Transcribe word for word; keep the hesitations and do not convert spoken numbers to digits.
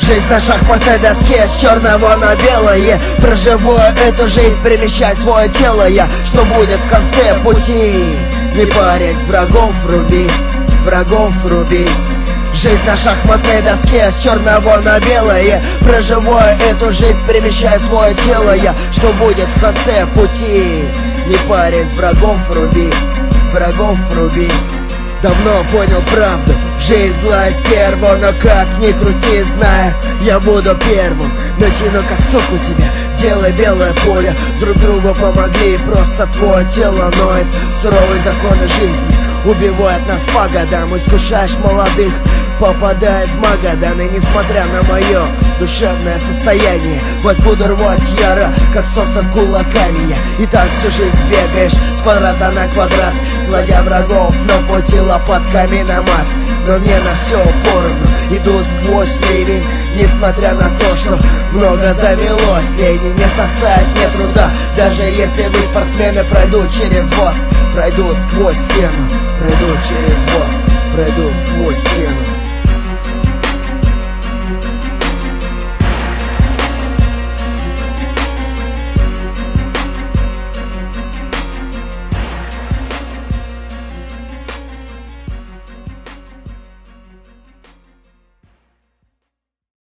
Жизнь на шахматной доске с черного на белое. Проживу эту жизнь, перемещай свое тело я. Что будет в конце пути? Не парясь, врагов руби, врагов руби. Жизнь на шахматной доске с черного на белое. Проживу эту жизнь, перемещая свое тело я. Что будет в конце пути? Не парясь, врагов руби, врагов руби. Давно понял правду, жизнь злая стерва, но как ни крути, знаю, я буду первым. Начну как сок у тебя, делай белое поле. Друг другу помогли, просто твое тело ноет. Суровые законы жизни убивают нас по годам. Искушаешь молодых, попадает в Магадан. И несмотря на мое душевное состояние, вот буду рвать яро, как сосок кулаками я. И так всю жизнь бегаешь с квадрата на квадрат, гладя врагов на пути лопатками на мат. Но мне на все поровну, иду сквозь ливень. Несмотря на то, что много завелось, лени не составит мне труда. Даже если вы спортсмены, пройду через вас, пройду сквозь стену, пройду через вас, пройду сквозь стену.